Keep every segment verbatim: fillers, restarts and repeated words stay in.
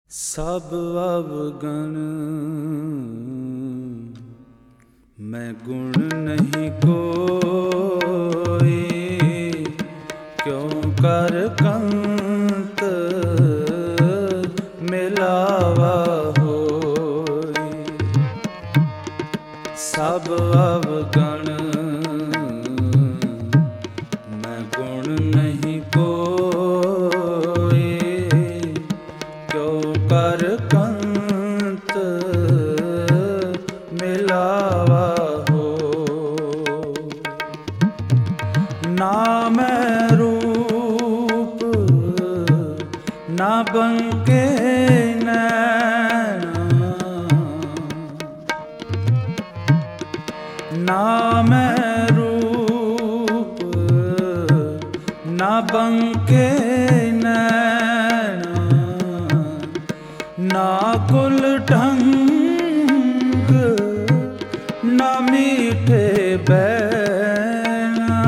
ਸਭ ਅਵਗਣ ਮੈਂ ਗੁਣ ਨਹੀਂ ਕੋਈ, ਕਿਉਂ ਕਰ ਕੰਤ ਮਿਲਾਵਾ ਹੋਈ। ਸਭ ਅਵਗਣ ਮੈਂ ਗੁਣ ਨਹੀਂ ਕੋਈ, ਕਿਉਂ ਕਰ ਕੰਤ ਮਿਲਾਵਾ ਹੋ। ਨਾ ਮੈਂ ਰੂਪ ਨਾ ਬੰਕੇ ਨੈਣਾ, ਨਾ ਮੈਂ ਰੂਪ ਨਾ ਬੰਕੇ ਨੈਣਾ, ਨਾ ਕੁਲ ਢੰਗ ਨਾ ਮੀਠੇ ਬੈਣਾ,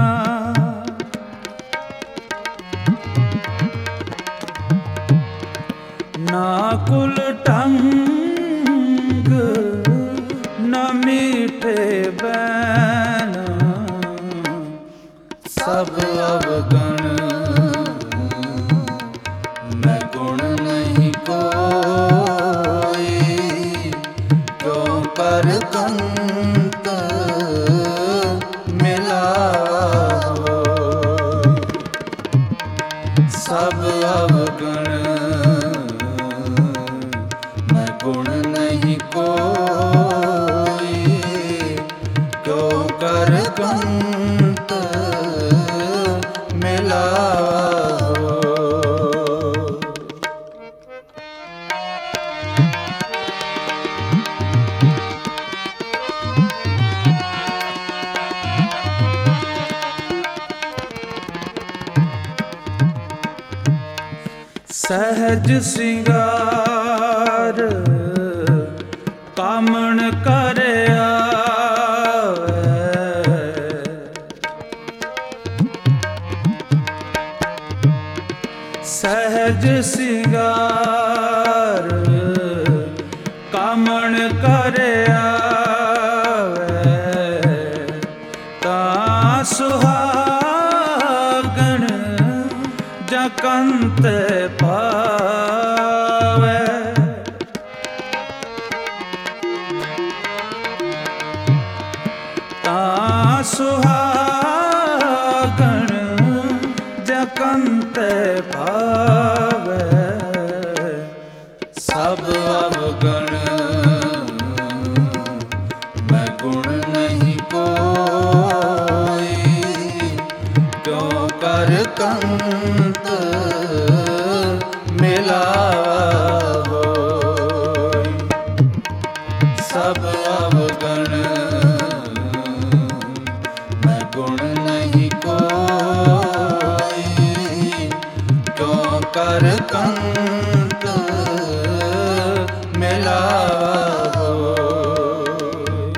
ਨਾ ਕੁਲ ਢੰਗ ਨਾ ਮੀਠੇ ਬੈਣਾ। ਸਭ ਅਵਗਣ ਮੈਂ ਗੁਣ ਨਹੀਂ ਕੋਈ, ਕਿਉਂ ਕਰ ਕੰਤ ਮਿਲਾਵਾ ਹੋਈ। ਸਭ ਅਵਗਣ ਮੈਂ ਗੁਣ ਨਹੀਂ ਕੋਈ, ਕਿਉਂ ਕਰ ਕੰਤ ਮਿਲਾਵਾ ਹੋਈ। ਸਹਿਜ ਸਿੰਗਾਰ ਕਾਮਣ ਕਰਿਆ, ਸਹਿਜ ਸਿੰਗਾਰ ਕਾਮਣ ਕਰਿਆ, ਤਾਂ ਸੁਹਾਗਣ ਜਾਂ ਕੰਤ ਪਾਵੈ। ਤਾਂ ਸੁਹਾਗਣ ਜਾਂ ਕੰਤ ਪਾਵੈ। ਸਭ ਅਵਗਣ ਮੈਂ ਗੁਣ ਨਹੀਂ ਕੋਈ, ਕਿਉਂ ਕਰ ਕੰਤ ਮਿਲਾਵਾ ਹੋਈ। ਸਭ ਅਵਗਣ ਮੈਂ ਗੁਣ ਨਹੀਂ ਕੋਈ, ਕਿਉਂ ਕਰ ਕੰਤ ਮਿਲਾਵਾ ਹੋਈ।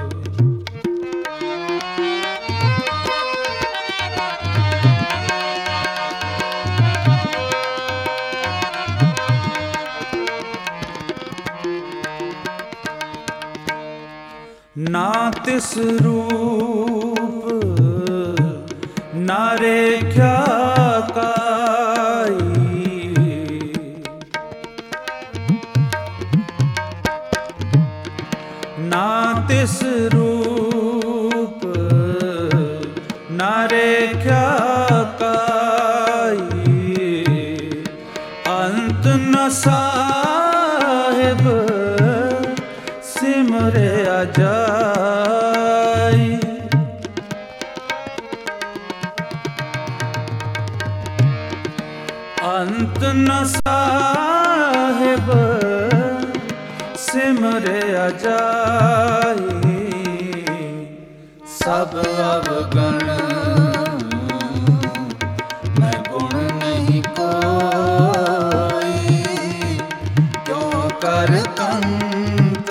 ਨਾ ਤਿਸ ਰੂਪ ਨਾ ਰੇਖਿਆ ਕਾਈ, ਨਾ ਤਿਸ ਰੂਪ ਨਾ ਰੇਖਿਆ ਕਾਈ, ਅੰਤ ਨ ਸਾਹਿਬ ਸਿਮਰਿਆ ਜਾਈ। ਅੰਤ ਨ ਸਾਹਿਬ ਸਿਮਰਿਆ ਜਾਈ। ਸਭ ਅਵਗਣ ਮੈਂ ਗੁਣ ਨਹੀਂ ਕੋਈ, ਕਿਉਂ ਕਰ ਕੰਤ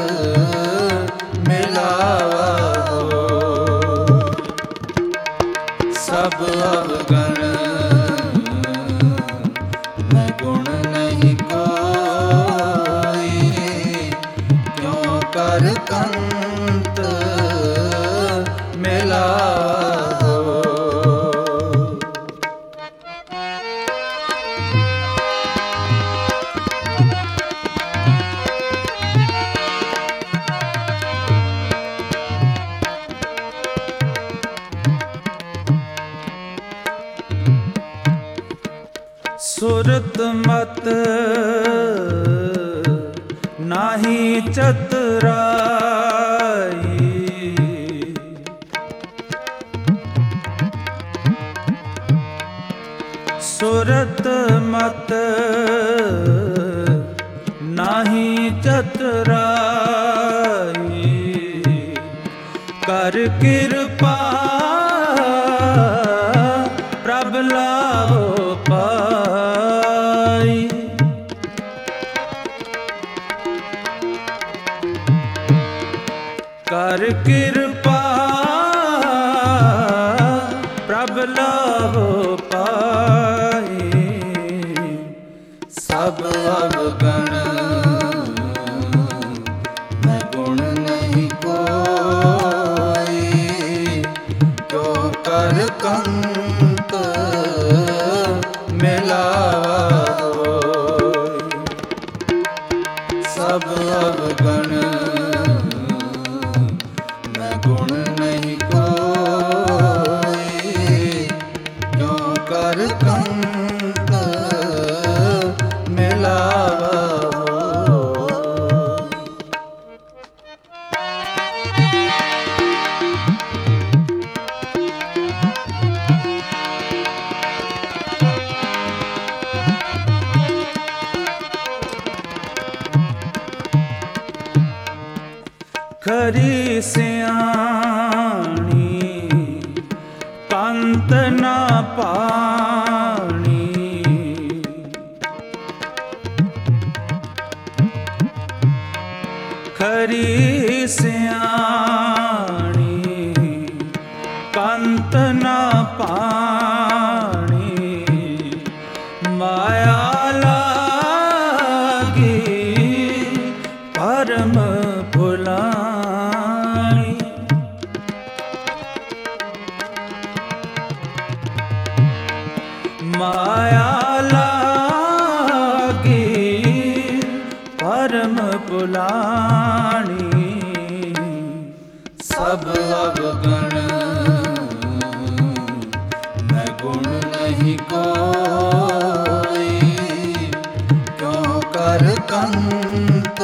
ਮਿਲਾਵਾ ਹੋਈ। ਸਭ ਅਵਗਣ ਮੈਂ ਗੁਣ ਨਹੀਂ ਕੋਈ, ਮਤ ਨਾਹੀ ਚਤੁਰਾਈ। ਸੁਰਤ ਮਤ ਨਾਹੀ ਚਤੁਰਾਈ। ਕਰ ਕਿਰਪਾ ਪ੍ਰਭ ਲਾਹੋ ਪਾਈ। ਕਰ ਕਿਰਪਾ ਪ੍ਰਭ ਲਾਹੋ ਪਾਈ। ਸਭ ਅਵਗਣ ਮੈਂ ਗੁਣ ਨਹੀਂ ਕੋਈ। ਕਿਉ ਕਰ ਕੰਤ ਮਿਲਾਵਾ ਹੋਈ। ਸਭ ਅਵਗਣ ਮੈਂ ਗੁਣ ਨਹੀਂ ਕੋਈ। ਕਿਉ ਕਰ ਕੰਤ ਮਿਲਾਵਾ ਹੋਈ। ਖਰੀ ਸਿਆਣੀ ਕੰਤ ਨਾ ਪਾਣੀ। ਖਰੀ ਸਿਆਣੀ ਕੰਤ ਨਾ ਪਾਣੀ। ਮਾਇਆ ਲਾਗੀ ਪਰਮ ਭੁਲਾਈ। ਮਾਇਆ ਲਾਗੀ ਪਰਮ ਭੁਲਾਣੀ। ਸਭ ਅਵਗਣ ਮੈਂ ਗੁਣ ਨਹੀਂ ਕੋਈ। ਕਿਉ ਕਰ ਕੰਤ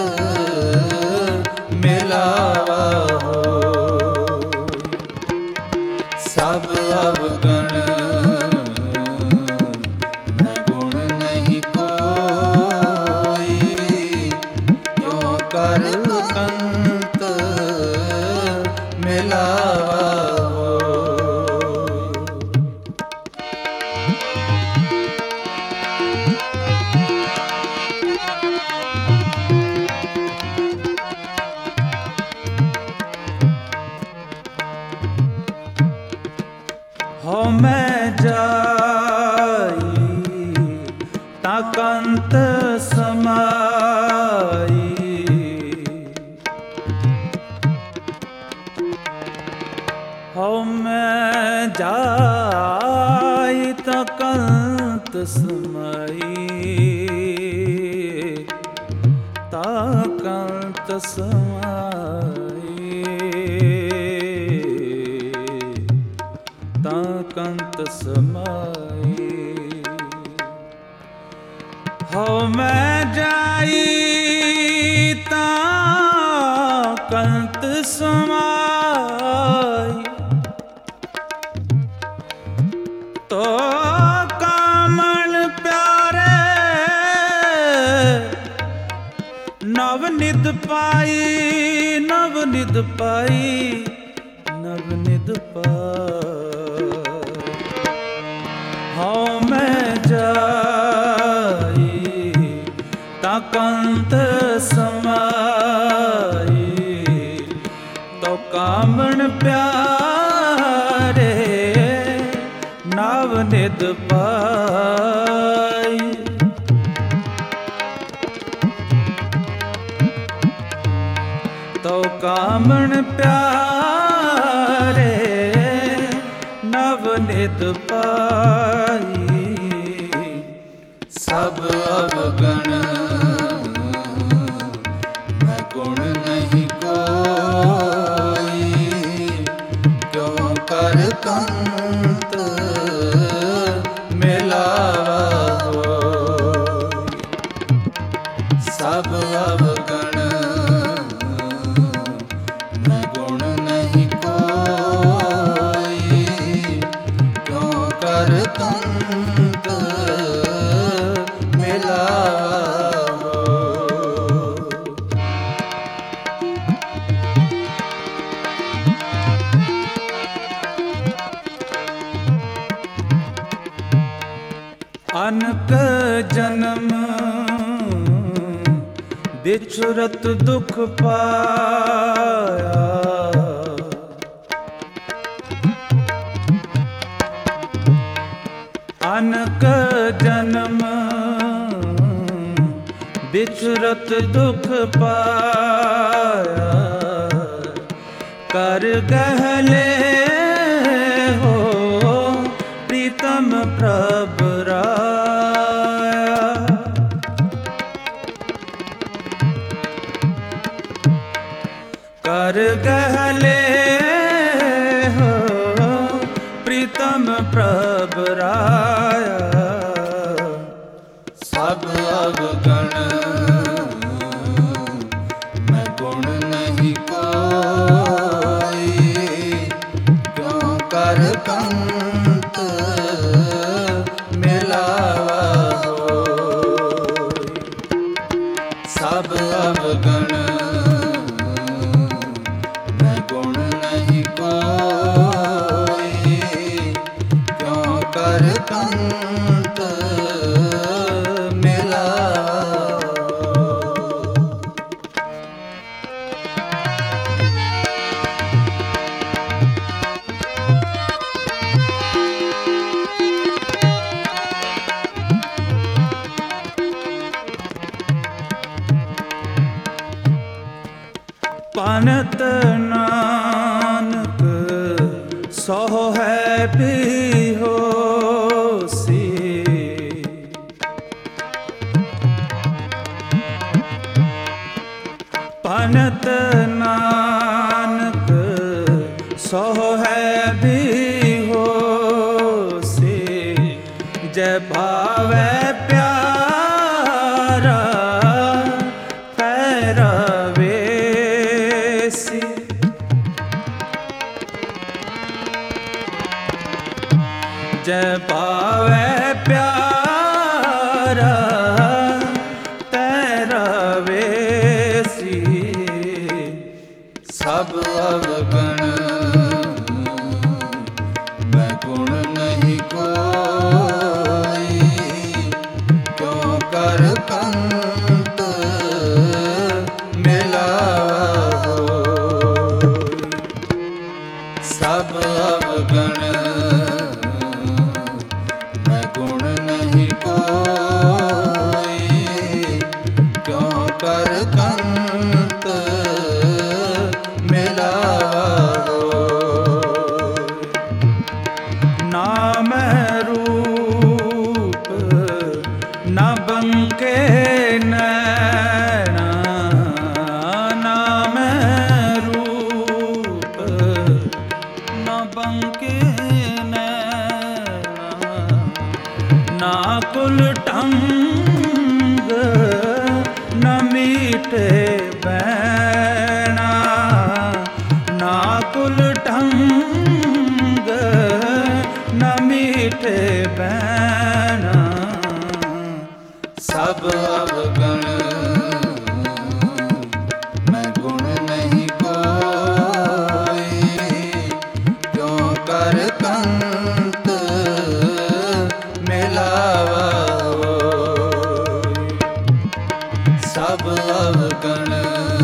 ਮਿਲਾਵਾ ਹੋਈ। ਸਭ ਅਵਗਣ ਮੈਂ ਗੁਣ ਨਹੀਂ ਕੋਈ। ਕਿਉ ਕਰ ਕੰਤ ਮਿਲਾਵਾ ਹੋਈ। ਹੋ ਮੈਂ ਜਾਈ ਤਾਂ ਕੰਤ ਸਮਾਈ। ਹੋ ਮੈਂ ਜਾਈ ਤਾਂ ਕੰਤ ਸਮਾਈ। ਤਾਂ ਕੰਤ ਸਮਾਈ। ਤਾਂ ਕੰਤ ਸਮਾਈ। ਹੋ ਮੈਂ ਜਾਈ ਤਾਂ ਕੰਤ ਸਮਾਈ। ਤੋ ਕਾਮਣ ਪਿਆਰੇ ਨਵ ਨਿਧ ਪਾਈ। ਨਵ ਨਿਧ ਪਾਈ। ਨਵ ਨਿਧ ਪਾਈ। ਹਉ ਮੈਂ ਜਾਈ ਤਾਂ ਕੰਤ ਸਮਾਈ। ਤੋ ਕਾਮਣ ਪਿਆਰੇ ਨਵ ਨਿਧ ਪਾਈ। ਤੋ ਕਾਮਣ ਪਿਆਰੇ ਨਵ ਨਿਧ ਪਾਈ। ਸਭ ਅਵਗਣ ਮੈਂ ਗੁਣ ਨਹੀਂ ਕੋਈ। ਕਿਉ ਕਰ ਕੰਤ ਮਿਲਾਵਾ ਹੋਈ। ਸਭ ਅਵਗਣ ਮੈਂ ਗੁਣ ਨਹੀਂ ਕੋਈ, ਕਿਉ ਕਰ ਕੰਤ ਮਿਲਾਵੋ। ਅਨਕ ਜਨਮ ਵਿਛੁਰਤ ਦੁਖ ਪਾਇਆ, ਅਨਕ ਜਨਮ ਵਿਛੁਰਤ ਦੁਖ ਪਾਇਆ, ਕਰ ਗਹਲੇ ਹੋ ਪ੍ਰੀਤਮ ਪ੍ਰਭ ਰਾਇਆ। ਕਰ ਗਹਲੇ ਹੋ ਪ੍ਰੀਤਮ ਪ੍ਰਭ ਰਾਇਆ, ਸਭ ਅਵਗਣ ਮੈਂ ਗੁਣ ਨਹੀਂ ਕੋਈ, ਕਿਉ ਕਰ ਕੰਤ ਮਿਲਾਵਾ ਹੋਈ। ਸਭ ਅਵਗਣ ਮੈਂ ਗੁਣ ਨਹੀਂ ਕੋਈ, ਕਿਉ ਕਰ ਕੰਤ ਪਨਤ ਨਾਨਕ ਸੋ ਹੈ ਬੇਹੋਸੀ, ਪਨਤ ਨਾਨਕ ਸੋ ਹੈ ਬੇਹੋਸੀ, ਜੈ ਭਾਵੈ ਪਿਆਰਾ ਪੈਰਵੇ। ਜੈ ਭਾਵੈ ਪਿਆਰਾ ਤੈਰਾ ਵੇਸੀ, ਸਭ ਅਵਗਣ ਮੈਂ ਗੁਣ ਨਹੀਂ ਕੋਈ, ਕਿਉ ਕਰ ਕੰਤ ਮਿਲਾਵਾ ਹੋਈ। ਸਭ ਅਵਗਣ ਗੁਣ ਨਹੀਂ ਕੋਈ, ਕਿਉ ਕਰ ਕੰਤ ਮਿਲਾਵੋ। ਨਾਮ ਰੂਪ ਨਾ ਬੰਕੇ ਨੈਣਾ, ਨਾਮ ਰੂਪ ਨਾ ਬੰਕੇ ਨਾ ਕੁਲ ਢੰਗ ਨ ਮੀਟੇ ਬੈਣਾ, ਨਾ ਕੁਲ ਢੰਗ ਨ ਮੀਟੇ ਬੈਣਾ, ਸਭ ਅਵਗਣ ਮੈਂ ਗੁਣ ਨਹੀਂ ਕੋਈ, ਕਿਉ ਕਰ ਕੰਤ ਮਿਲਾਵਾ ਹੋਈ। ਸਭ ਅਵਗਣ